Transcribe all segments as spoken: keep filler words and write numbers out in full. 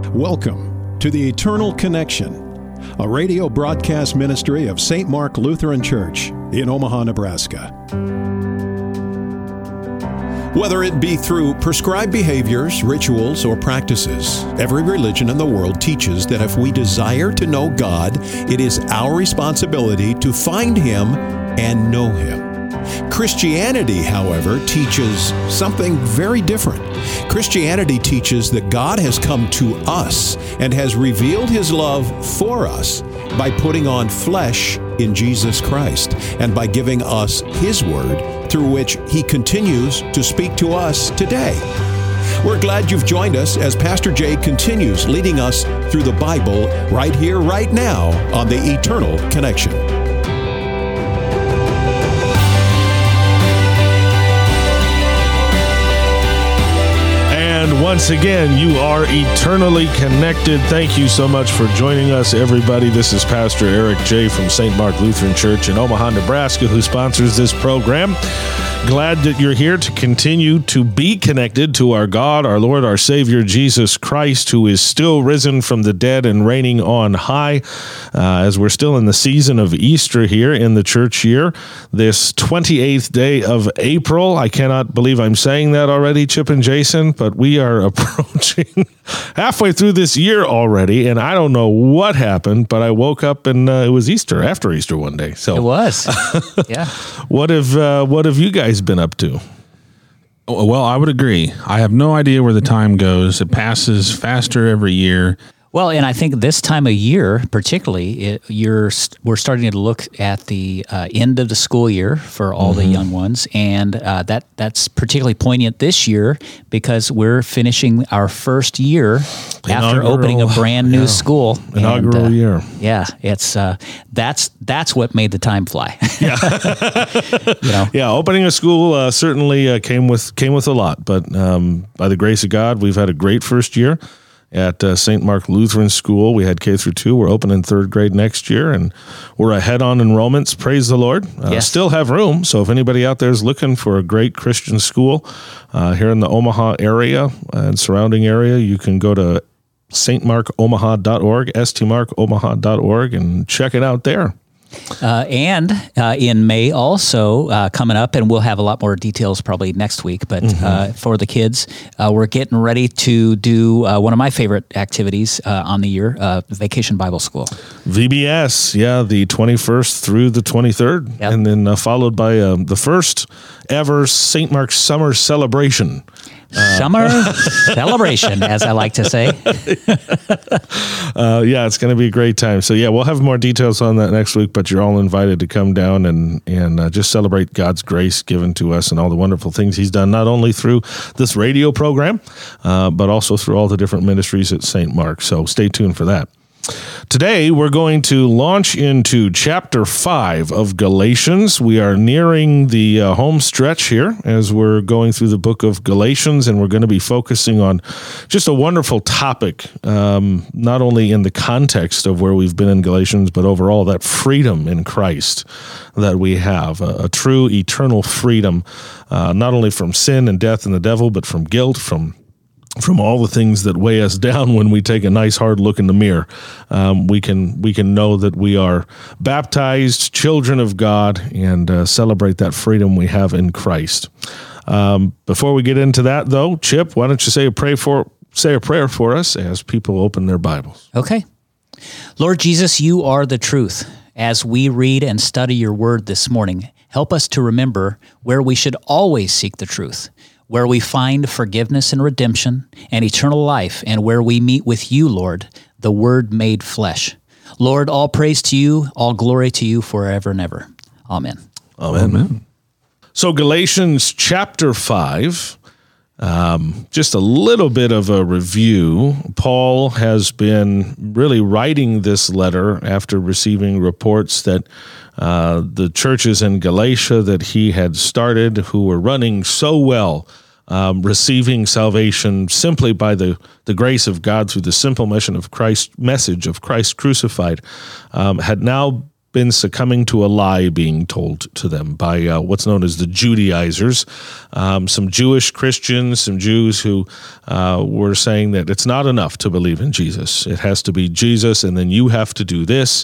Welcome to the Eternal Connection, a radio broadcast ministry of Saint Mark Lutheran Church in Omaha, Nebraska. Whether it be through prescribed behaviors, rituals, or practices, every religion in the world teaches that if we desire to know God, it is our responsibility to find Him and know Him. Christianity, however, teaches something very different. Christianity teaches that God has come to us and has revealed His love for us by putting on flesh in Jesus Christ and by giving us His Word through which He continues to speak to us today. We're glad you've joined us as Pastor Jay continues leading us through the Bible right here, right now on the Eternal Connection. And once again, you are eternally connected. Thank you so much for joining us, everybody. This is Pastor Eric J. from Saint Mark Lutheran Church in Omaha, Nebraska, who sponsors this program. Glad that you're here to continue to be connected to our God, our Lord, our Savior, Jesus Christ, who is still risen from the dead and reigning on high. Uh, as we're still in the season of Easter here in the church year, this twenty-eighth day of April. I cannot believe I'm saying that already, Chip and Jason, but we are approaching halfway through this year already, and I don't know what happened, but I woke up and uh, it was Easter, after Easter one day. So it was. Yeah. What have uh, what have you guys been up to? Well, I would agree. I have no idea where the time goes. It passes faster every year. Well, and I think this time of year, particularly, it, you're we're starting to look at the uh, end of the school year for all mm-hmm. the young ones, and uh, that that's particularly poignant this year because we're finishing our first year after inaugural, opening a brand new yeah. school. Inaugural and, uh, year. Yeah, it's uh, that's that's what made the time fly. Yeah, you know? Yeah. Opening a school uh, certainly uh, came with came with a lot, but um, by the grace of God, we've had a great first year. At uh, Saint Mark Lutheran School. We had K through two. We're opening third grade next year, and we're ahead on enrollments. Praise the Lord. Uh, yes. Still have room, so if anybody out there is looking for a great Christian school uh, here in the Omaha area and surrounding area, you can go to s t mark omaha dot org, s t mark omaha dot org, and check it out there. Uh, and uh, in May also uh, coming up, and we'll have a lot more details probably next week, but mm-hmm. uh, for the kids, uh, we're getting ready to do uh, one of my favorite activities uh, on the year, uh, Vacation Bible School. V B S, yeah, the twenty-first through the twenty-third, yep. and then uh, followed by uh, the first ever Saint Mark Summer Celebration. Uh, Summer celebration, as I like to say. uh, yeah, it's going to be a great time. So, yeah, we'll have more details on that next week, but you're all invited to come down and, and uh, just celebrate God's grace given to us and all the wonderful things He's done, not only through this radio program, uh, but also through all the different ministries at Saint Mark. So stay tuned for that. Today, we're going to launch into chapter five of Galatians. We are nearing the uh, home stretch here as we're going through the book of Galatians, and we're going to be focusing on just a wonderful topic, um, not only in the context of where we've been in Galatians, but overall that freedom in Christ that we have, a, a true eternal freedom, uh, not only from sin and death and the devil, but from guilt, from from all the things that weigh us down. When we take a nice hard look in the mirror, um, we can we can know that we are baptized children of God and uh, celebrate that freedom we have in Christ. Um, before we get into that, though, Chip, why don't you say a pray for say a prayer for us as people open their Bibles? Okay. Lord Jesus, you are the truth. As we read and study your word this morning, help us to remember where we should always seek the truth, where we find forgiveness and redemption and eternal life, and where we meet with you, Lord, the Word made flesh. Lord, all praise to you, all glory to you forever and ever. Amen. Amen. Amen. So Galatians chapter five, um, just a little bit of a review. Paul has been really writing this letter after receiving reports that Uh, the churches in Galatia that he had started, who were running so well, um, receiving salvation simply by the, the grace of God through the simple mission of Christ, message of Christ crucified, um, had now been succumbing to a lie being told to them by uh, what's known as the Judaizers, um, some Jewish Christians, some Jews who uh, were saying that it's not enough to believe in Jesus. It has to be Jesus, and then you have to do this.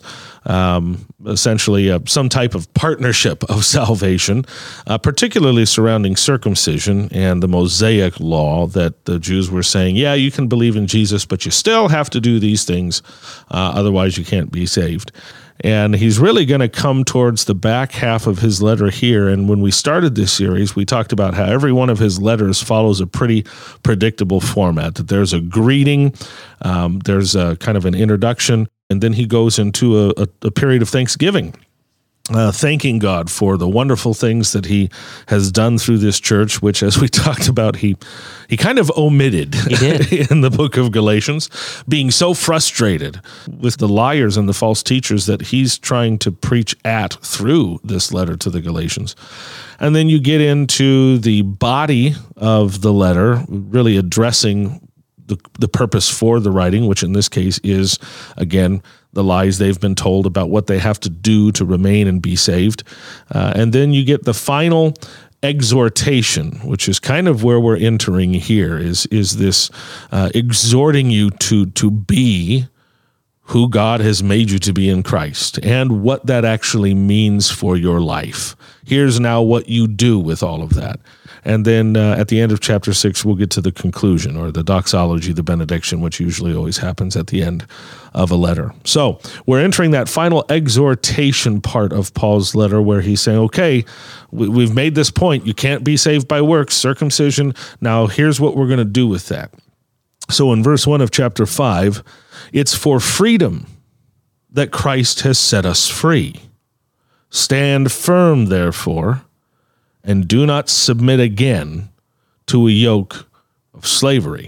Um, essentially uh, some type of partnership of salvation, uh, particularly surrounding circumcision and the Mosaic law, that the Jews were saying, yeah, you can believe in Jesus, but you still have to do these things, uh, otherwise you can't be saved. And he's really going to come towards the back half of his letter here. And when we started this series, we talked about how every one of his letters follows a pretty predictable format, that there's a greeting, um, there's a kind of an introduction, and then he goes into a, a, a period of thanksgiving, uh, thanking God for the wonderful things that he has done through this church, which, as we talked about, he he kind of omitted He did. in the book of Galatians, being so frustrated with the liars and the false teachers that he's trying to preach at through this letter to the Galatians. And then you get into the body of the letter, really addressing The, the purpose for the writing, which in this case is, again, the lies they've been told about what they have to do to remain and be saved. Uh, and then you get the final exhortation, which is kind of where we're entering here, is, is this uh, exhorting you to, to be who God has made you to be in Christ and what that actually means for your life. Here's now what you do with all of that. And then uh, at the end of chapter six, we'll get to the conclusion, or the doxology, the benediction, which usually always happens at the end of a letter. So we're entering that final exhortation part of Paul's letter, where he's saying, okay, we, we've made this point. You can't be saved by works, circumcision. Now here's what we're going to do with that. So in verse one of chapter five, it's for freedom that Christ has set us free. Stand firm, therefore, and do not submit again to a yoke of slavery.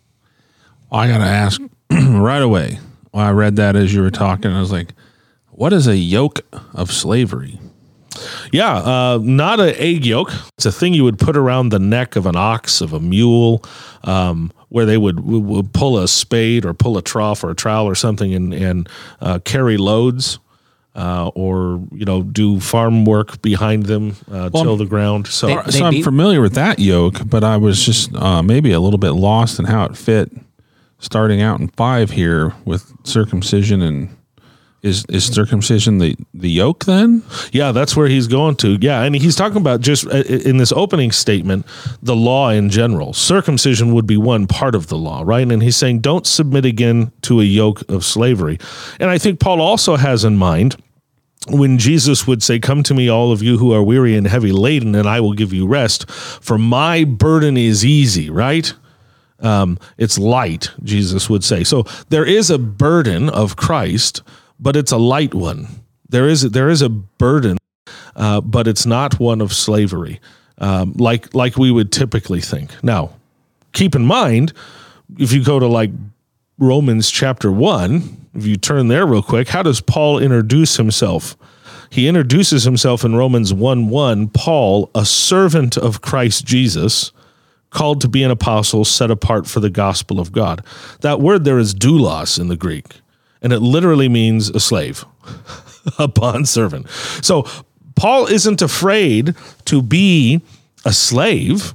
I got to ask right away. When I read that as you were talking, I was like, what is a yoke of slavery? Yeah, uh, not an egg yolk. It's a thing you would put around the neck of an ox, of a mule, um, where they would, would pull a spade or pull a trough or a trowel or something and, and uh, carry loads. Uh, or, you know, do farm work behind them, uh, Well, till the ground. So, They- So I'm be- familiar with that yoke, but I was just uh, maybe a little bit lost in how it fit starting out in five here with circumcision. And is is circumcision the, the yoke then? yeah, that's where he's going to. Yeah, and he's talking about just uh, in this opening statement, the law in general. Circumcision would be one part of the law, right? And he's saying, don't submit again to a yoke of slavery. And I think Paul also has in mind, when Jesus would say, come to me, all of you who are weary and heavy laden, and I will give you rest, for my burden is easy, right? Um, it's light, Jesus would say. So there is a burden of Christ, but it's a light one. There is, there is a burden, uh, but it's not one of slavery, um, like, like we would typically think. Now, keep in mind, if you go to like Romans chapter one, if you turn there real quick, how does Paul introduce himself? He introduces himself in Romans one one, Paul, a servant of Christ Jesus, called to be an apostle, set apart for the gospel of God. That word there is doulos in the Greek, and it literally means a slave, a bondservant. So Paul isn't afraid to be a slave,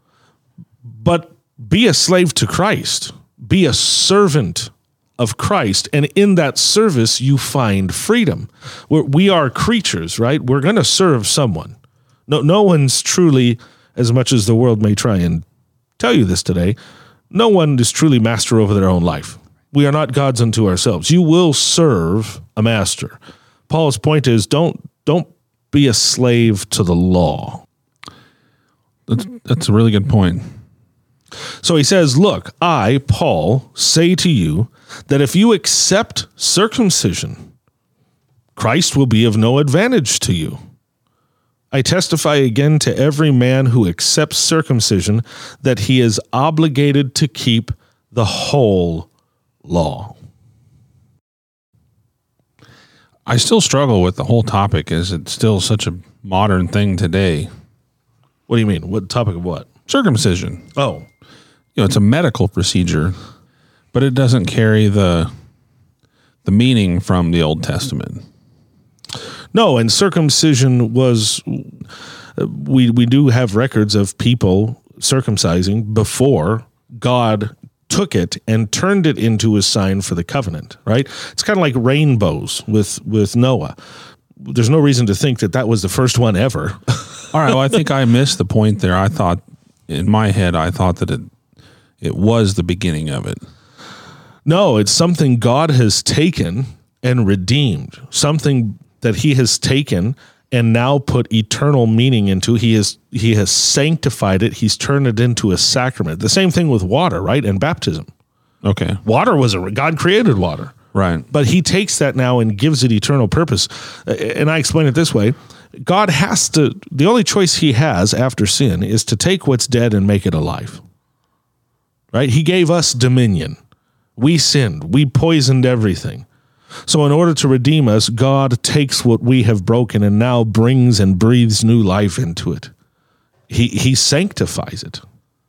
but be a slave to Christ. Be a servant of Christ, and in that service you find freedom. We're, we are creatures, right? We're going to serve someone. No, no one's truly, as much as the world may try and tell you this today, no one is truly master over their own life. We are not gods unto ourselves. You will serve a master. Paul's point is, don't don't be a slave to the law. That's, that's a really good point. So he says, look, I, Paul, say to you that if you accept circumcision, Christ will be of no advantage to you. I testify again to every man who accepts circumcision that he is obligated to keep the whole law. I still struggle with the whole topic as it's still such a modern thing today. What do you mean? What topic of what? Circumcision. Oh, You know, it's a medical procedure, but it doesn't carry the the meaning from the Old Testament. No, and circumcision was, we, we do have records of people circumcising before God took it and turned it into a sign for the covenant, right? It's kind of like rainbows with, with Noah. There's no reason to think that that was the first one ever. All right. Well, I think I missed the point there. I thought, in my head, I thought that it it was the beginning of it. No, it's something God has taken and redeemed, something that he has taken and now put eternal meaning into. He has he has sanctified it. He's turned it into a sacrament. The same thing with water, right? And baptism. Okay. Water was a, God created water. Right. But he takes that now and gives it eternal purpose. And I explain it this way. God has to, the only choice he has after sin is to take what's dead and make it alive. Right? He gave us dominion. We sinned. We poisoned everything. So in order to redeem us, God takes what we have broken and now brings and breathes new life into it. He, he sanctifies it.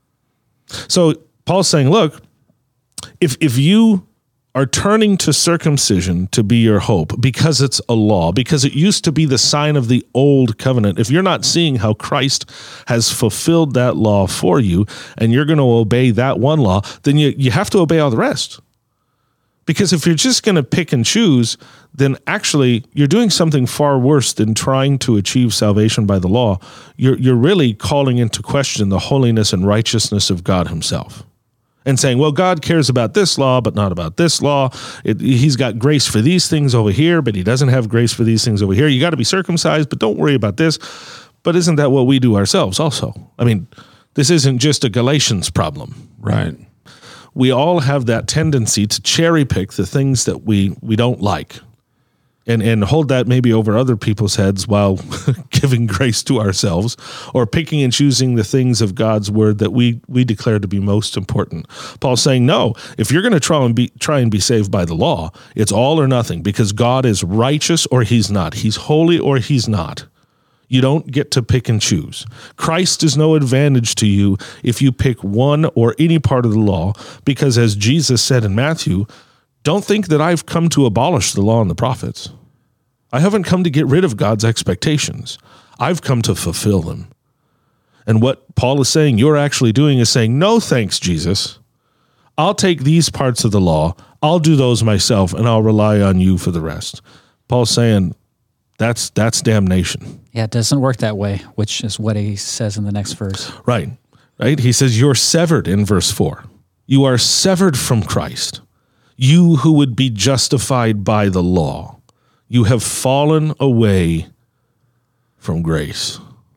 So Paul's saying, look, if if you are turning to circumcision to be your hope because it's a law, because it used to be the sign of the old covenant, if you're not seeing how Christ has fulfilled that law for you and you're going to obey that one law, then you, you have to obey all the rest. Because if you're just going to pick and choose, then actually you're doing something far worse than trying to achieve salvation by the law. You're, you're really calling into question the holiness and righteousness of God himself. And saying, well, God cares about this law, but not about this law. It, he's got grace for these things over here, but he doesn't have grace for these things over here. You got to be circumcised, but don't worry about this. But isn't that what we do ourselves also? I mean, this isn't just a Galatians problem. Right. We all have that tendency to cherry pick the things that we, we don't like and, and hold that maybe over other people's heads while giving grace to ourselves, or picking and choosing the things of God's word that we, we declare to be most important. Paul's saying, no, if you're going to try and be, try and be saved by the law, it's all or nothing, because God is righteous or he's not. He's holy or he's not. You don't get to pick and choose. Christ is no advantage to you if you pick one or any part of the law, because as Jesus said in Matthew, don't think that I've come to abolish the law and the prophets. I haven't come to get rid of God's expectations. I've come to fulfill them. And what Paul is saying you're actually doing is saying, no thanks, Jesus. I'll take these parts of the law, I'll do those myself, and I'll rely on you for the rest. Paul's saying that's that's damnation. Yeah, it doesn't work that way, which is what he says in the next verse. Right, right? He says you're severed in verse four. You are severed from Christ. You who would be justified by the law. You have fallen away from grace.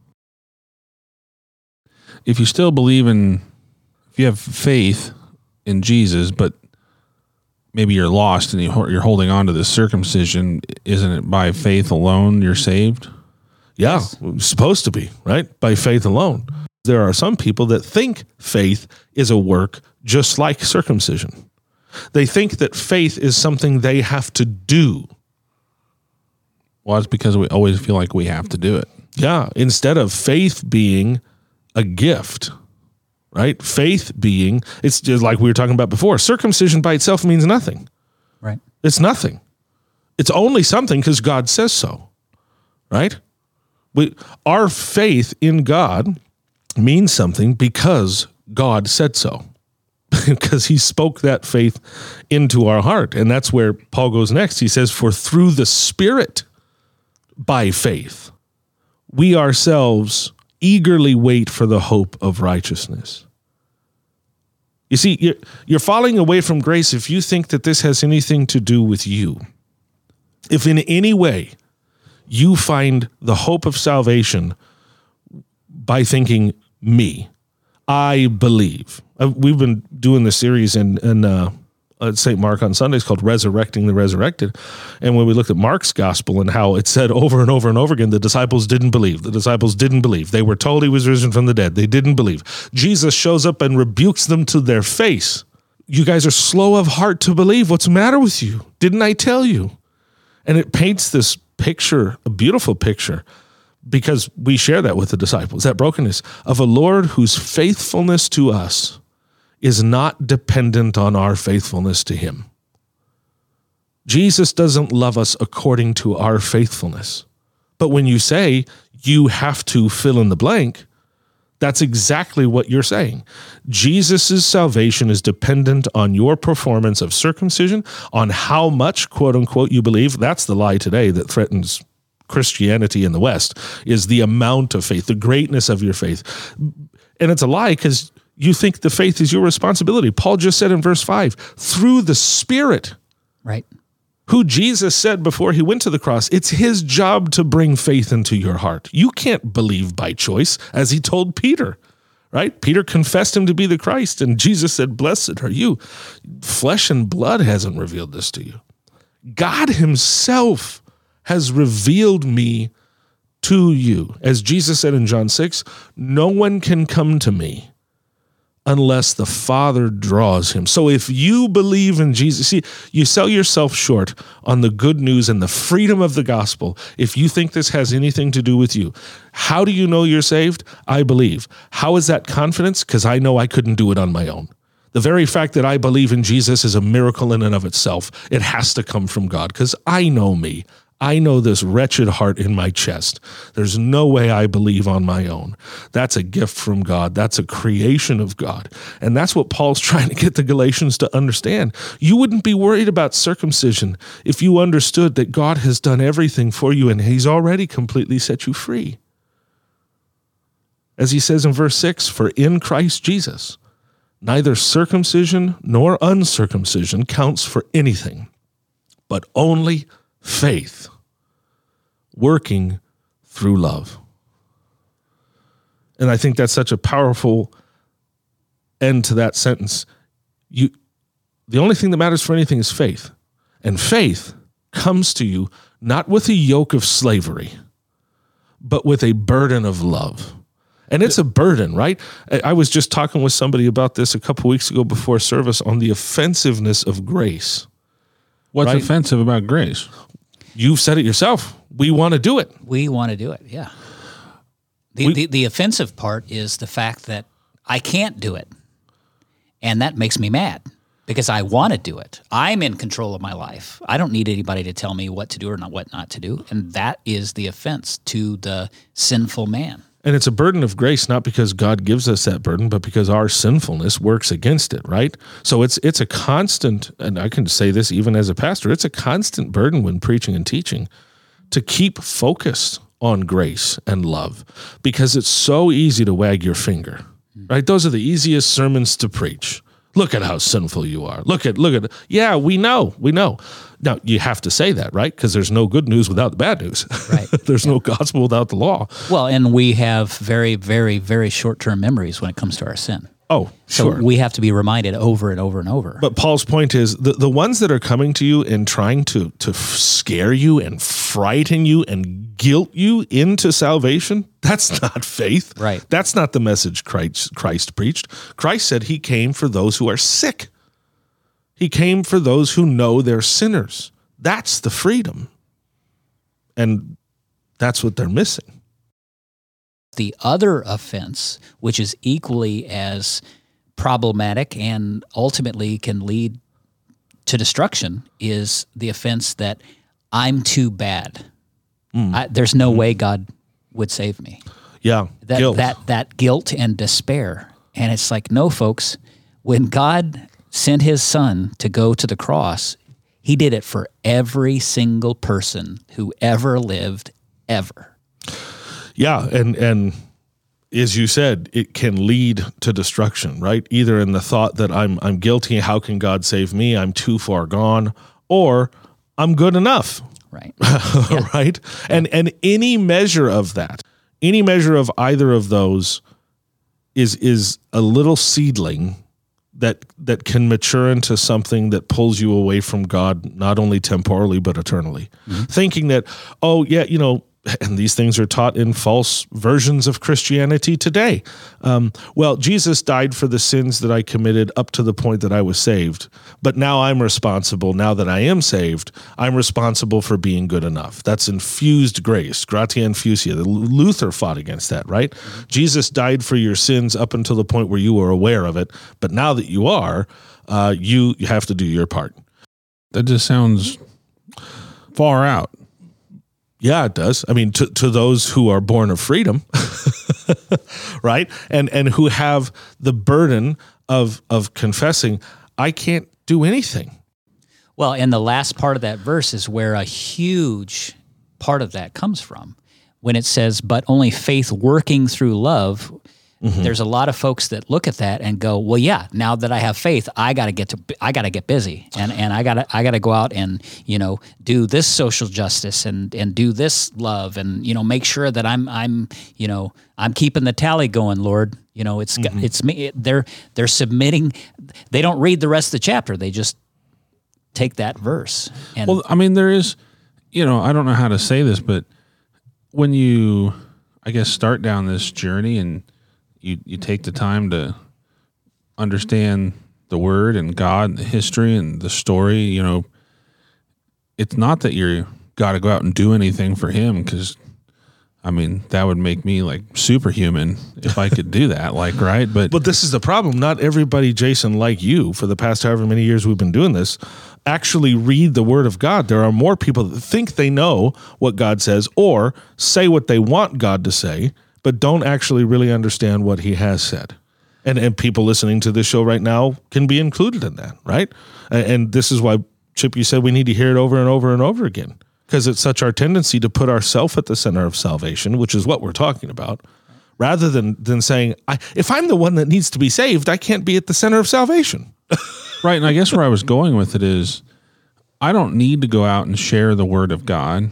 If you still believe in, if you have faith in Jesus, but maybe you're lost and you're holding on to this circumcision, isn't it by faith alone you're saved? Yeah, yes. Supposed to be, right? By faith alone. There are some people that think faith is a work just like circumcision. They think that faith is something they have to do. Well, it's because we always feel like we have to do it. Yeah, instead of faith being a gift, right? Faith being, it's just like we were talking about before, circumcision by itself means nothing. Right. It's nothing. It's only something because God says so, right? We, our faith in God means something because God said so. Because he spoke that faith into our heart. And that's where Paul goes next. He says, for through the Spirit, by faith, we ourselves eagerly wait for the hope of righteousness. You see, you're, you're falling away from grace if you think that this has anything to do with you. If in any way you find the hope of salvation by thinking, me, I believe. We've been doing this series in, in uh, at Saint Mark on Sundays called Resurrecting the Resurrected. And when we looked at Mark's gospel and how it said over and over and over again, the disciples didn't believe. The disciples didn't believe. They were told he was risen from the dead. They didn't believe. Jesus shows up and rebukes them to their face. You guys are slow of heart to believe. What's the matter with you? Didn't I tell you? And it paints this picture, a beautiful picture, because we share that with the disciples, that brokenness of a Lord whose faithfulness to us is not dependent on our faithfulness to him. Jesus doesn't love us according to our faithfulness. But when you say you have to fill in the blank, that's exactly what you're saying. Jesus' salvation is dependent on your performance of circumcision, on how much, quote unquote, you believe. That's the lie today that threatens Christianity in the West, is the amount of faith, the greatness of your faith. And it's a lie because you think the faith is your responsibility. Paul just said in verse five, through the Spirit. Right. Who Jesus said before he went to the cross, it's his job to bring faith into your heart. You can't believe by choice, as he told Peter, right? Peter confessed him to be the Christ, and Jesus said, blessed are you. Flesh and blood hasn't revealed this to you. God himself has revealed me to you. As Jesus said in John six, no one can come to me unless the Father draws him. So if you believe in Jesus, see, you sell yourself short on the good news and the freedom of the gospel if you think this has anything to do with you. How do you know you're saved? I believe. How is that confidence? Because I know I couldn't do it on my own. The very fact that I believe in Jesus is a miracle in and of itself. It has to come from God because I know me. I know this wretched heart in my chest. There's no way I believe on my own. That's a gift from God. That's a creation of God. And that's what Paul's trying to get the Galatians to understand. You wouldn't be worried about circumcision if you understood that God has done everything for you and he's already completely set you free. As he says in verse six, for in Christ Jesus, neither circumcision nor uncircumcision counts for anything, but only faith working through love. And I think that's such a powerful end to that sentence. You, the only thing that matters for anything is faith. And faith comes to you not with a yoke of slavery, but with a burden of love. And it's a burden, right? I was just talking with somebody about this a couple weeks ago before service on the offensiveness of grace. What's right? offensive about grace? You've said it yourself. We want to do it. We want to do it, yeah. The, We- the the offensive part is the fact that I can't do it. And that makes me mad because I want to do it. I'm in control of my life. I don't need anybody to tell me what to do or not what not to do. And that is the offense to the sinful man. And it's a burden of grace, not because God gives us that burden, but because our sinfulness works against it, right? So it's it's a constant, and I can say this even as a pastor, it's a constant burden when preaching and teaching to keep focused on grace and love because it's so easy to wag your finger, right? Those are the easiest sermons to preach. Look at how sinful you are. Look at, look at, yeah, we know, we know. Now, you have to say that, right? Because there's no good news without the bad news. Right. There's no gospel without the law. Well, and we have very, very, very short-term memories when it comes to our sin. Oh, So sure. we have to be reminded over and over and over. But Paul's point is the, the ones that are coming to you and trying to, to scare you and frighten you and guilt you into salvation, that's not faith. Right. That's not the message Christ, Christ preached. Christ said he came for those who are sick. He came for those who know they're sinners. That's the freedom. And that's what they're missing. The other offense, which is equally as problematic and ultimately can lead to destruction, is the offense that I'm too bad. Mm. I, there's no way God would save me. Yeah, That guilt. that that guilt and despair. And it's like, no, folks, when God sent his son to go to the cross, he did it for every single person who ever lived, ever. Yeah, and and as you said, it can lead to destruction, right? Either in the thought that I'm I'm guilty, how can God save me? I'm too far gone, or I'm good enough, Right. right? And and any measure of that, any measure of either of those is is a little seedling that that can mature into something that pulls you away from God, not only temporally but eternally. Mm-hmm. Thinking that, oh yeah, you know, and these things are taught in false versions of Christianity today. Um, well, Jesus died for the sins that I committed up to the point that I was saved. But now I'm responsible. Now that I am saved, I'm responsible for being good enough. That's infused grace, gratia infusia. Luther fought against that, right? Mm-hmm. Jesus died for your sins up until the point where you were aware of it. But now that you are, uh, you, you have to do your part. That just sounds far out. Yeah, it does. I mean, to, to those who are born of freedom, right? And and who have the burden of of confessing, I can't do anything. Well, and the last part of that verse is where a huge part of that comes from. When it says, but only faith working through love, mm-hmm. there's a lot of folks that look at that and go, well, yeah, now that I have faith, I got to get to, I got to get busy, and and I got to, I got to go out and, you know, do this social justice and and do this love, and, you know, make sure that I'm I'm you know I'm keeping the tally going, Lord. You know, it's mm-hmm. it's me. They're they're submitting. They don't read the rest of the chapter. They just take that verse. And well, I mean, there is, you know, I don't know how to say this, but when you, I guess, start down this journey and you, you take the time to understand the Word and God and the history and the story, you know, it's not that you got to go out and do anything for Him, because, I mean, that would make me like superhuman if I could do that, like, right? But But this is the problem. Not everybody, Jason, like you, for the past however many years we've been doing this, actually read the Word of God. There are more people that think they know what God says or say what they want God to say, but don't actually really understand what He has said. And and people listening to this show right now can be included in that, right? And, and this is why, Chip, you said we need to hear it over and over and over again, because it's such our tendency to put ourselves at the center of salvation, which is what we're talking about, rather than than saying, I, if I'm the one that needs to be saved, I can't be at the center of salvation. Right, and I guess where I was going with it is, I don't need to go out and share the Word of God,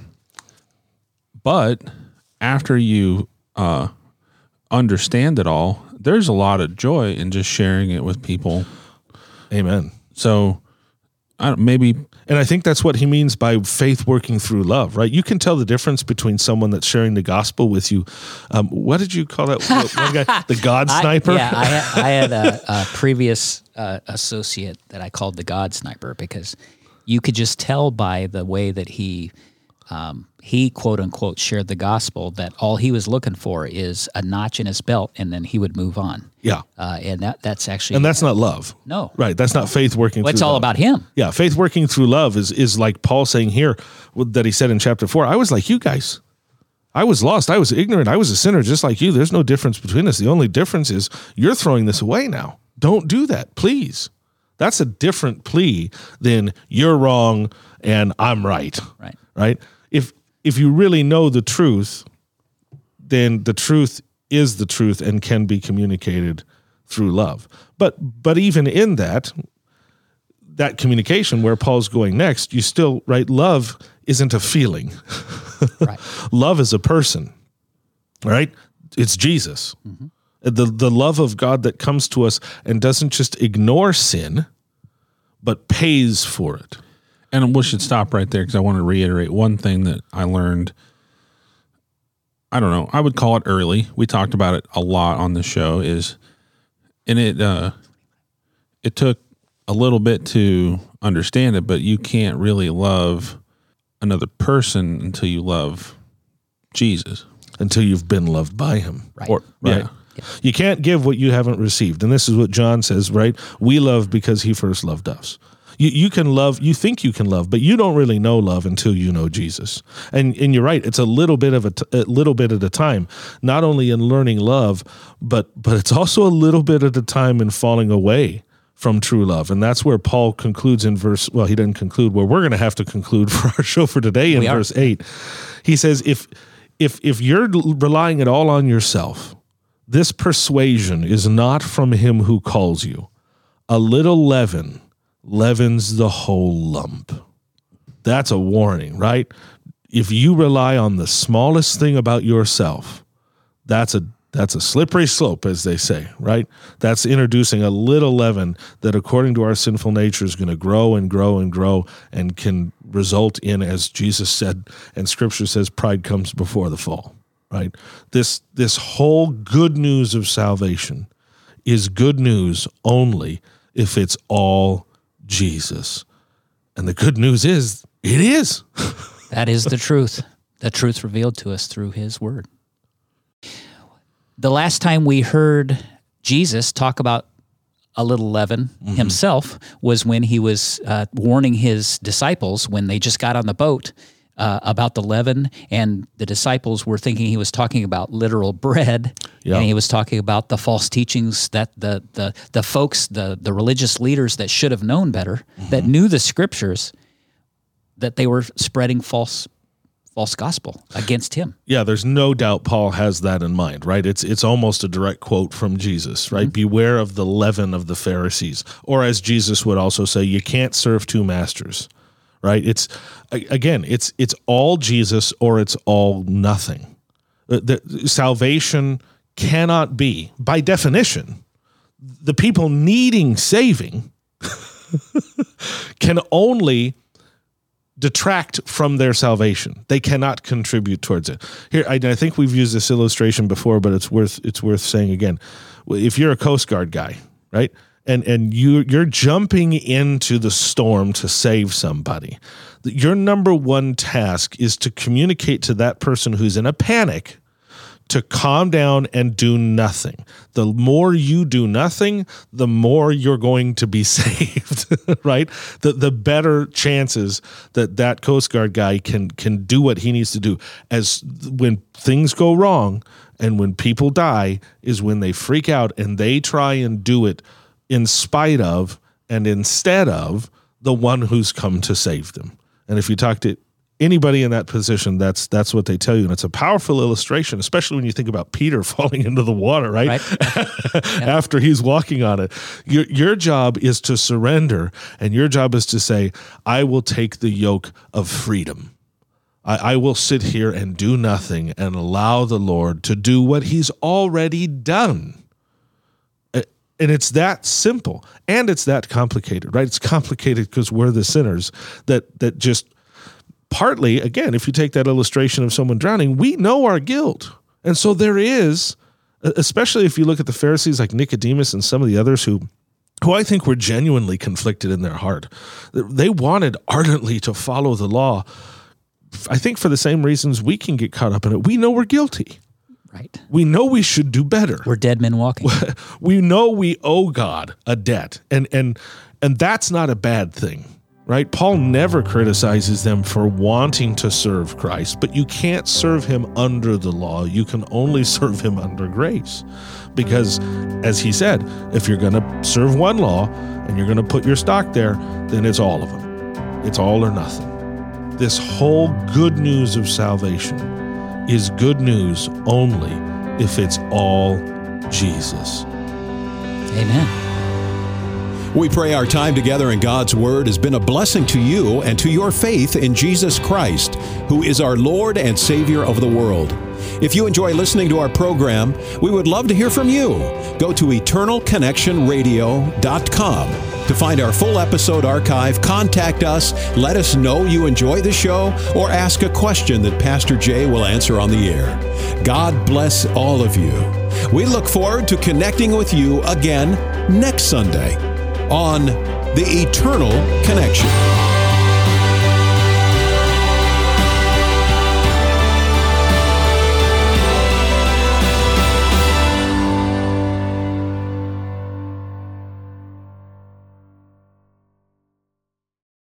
but after you uh, understand it all, there's a lot of joy in just sharing it with people. Amen. So I don't, maybe... And I think that's what he means by faith working through love, right? You can tell the difference between someone that's sharing the gospel with you. Um, what did you call that? One guy, the God Sniper? I, yeah, I had, I had a, a previous uh, associate that I called the God Sniper, because you could just tell by the way that he, um, he quote unquote shared the gospel, that all he was looking for is a notch in his belt, and then he would move on. Yeah. Uh, and that that's actually... And that's not love. No. Right. That's not faith working well, through it's all love. about him. Yeah. Faith working through love is, is like Paul saying here that he said in chapter four, I was like you guys. I was lost. I was ignorant. I was a sinner just like you. There's no difference between us. The only difference is you're throwing this away now. Don't do that, please. That's a different plea than you're wrong and I'm right. Right. Right. If, if you really know the truth, then the truth is the truth and can be communicated through love. But but even in that, that communication where Paul's going next, you still, right, love isn't a feeling. Right. Love is a person, right? It's Jesus. Mm-hmm. The, the love of God that comes to us and doesn't just ignore sin, but pays for it. And we should stop right there, because I want to reiterate one thing that I learned. I don't know. I would call it early. We talked about it a lot on the show. Is, and it uh, it took a little bit to understand it, but you can't really love another person until you love Jesus, until you've been loved by Him. Right. Or, right. Yeah. Yeah. You can't give what you haven't received, and this is what John says. Right? We love because He first loved us. You you can love, you think you can love, but you don't really know love until you know Jesus. And and you're right, it's a little bit of a, t- a little bit at a time, not only in learning love, but but it's also a little bit at a time in falling away from true love. And that's where Paul concludes in verse, well, he didn't conclude, where we're going to have to conclude for our show for today in verse eight. He says, if if if you're relying at all on yourself, this persuasion is not from Him who calls you. A little leaven leavens the whole lump. That's a warning, right? If you rely on the smallest thing about yourself, that's a that's a slippery slope, as they say, right? That's introducing a little leaven that, according to our sinful nature, is going to grow and grow and grow and can result in, as Jesus said, and Scripture says, pride comes before the fall, right? This this whole good news of salvation is good news only if it's all Jesus. And the good news is, it is. That is the truth. The truth revealed to us through His Word. The last time we heard Jesus talk about a little leaven mm-hmm. himself was when He was uh, warning His disciples when they just got on the boat uh, about the leaven, and the disciples were thinking he was talking about literal bread, Yeah. and he was talking about the false teachings that the the the folks, the the religious leaders that should have known better, mm-hmm. that knew the scriptures, that they were spreading false false gospel against him. Yeah, there's no doubt Paul has that in mind, right? It's it's almost a direct quote from Jesus, right? Mm-hmm. Beware of the leaven of the Pharisees. Or as Jesus would also say, you can't serve two masters, right? It's, again, it's it's all Jesus or it's all nothing. The, the, salvation cannot be, by definition, the people needing saving can only detract from their salvation. They cannot contribute towards it. Here, I, I think we've used this illustration before, but it's worth it's worth saying again. If you're a Coast Guard guy, right, and and you you're jumping into the storm to save somebody, your number one task is to communicate to that person who's in a panic to calm down and do nothing. The more you do nothing, the more you're going to be saved, right? The the better chances that that Coast Guard guy can can do what he needs to do. As when things go wrong and when people die is when they freak out and they try and do it in spite of and instead of the one who's come to save them. And if you talk to anybody in that position, that's that's what they tell you. And it's a powerful illustration, especially when you think about Peter falling into the water, right? right. After he's walking on it. Your, your job is to surrender, and your job is to say, I will take the yoke of freedom. I, I will sit here and do nothing and allow the Lord to do what he's already done. And it's that simple, and it's that complicated, right? It's complicated because we're the sinners that that just partly, again, if you take that illustration of someone drowning, we know our guilt. And so there is, especially if you look at the Pharisees like Nicodemus and some of the others who, who I think were genuinely conflicted in their heart. They wanted ardently to follow the law. I think for the same reasons we can get caught up in it. We know we're guilty. Right. We know we should do better. We're dead men walking. We know we owe God a debt. And and and that's not a bad thing. Right? Paul never criticizes them for wanting to serve Christ, but you can't serve him under the law. You can only serve him under grace. Because, as he said, if you're going to serve one law and you're going to put your stock there, then it's all of them. It's all or nothing. This whole good news of salvation is good news only if it's all Jesus. Amen. We pray our time together in God's Word has been a blessing to you and to your faith in Jesus Christ, who is our Lord and Savior of the world. If you enjoy listening to our program, we would love to hear from you. Go to eternal connection radio dot com to find our full episode archive. Contact us, let us know you enjoy the show, or ask a question that Pastor Jay will answer on the air. God bless all of you. We look forward to connecting with you again next Sunday on The Eternal Connection.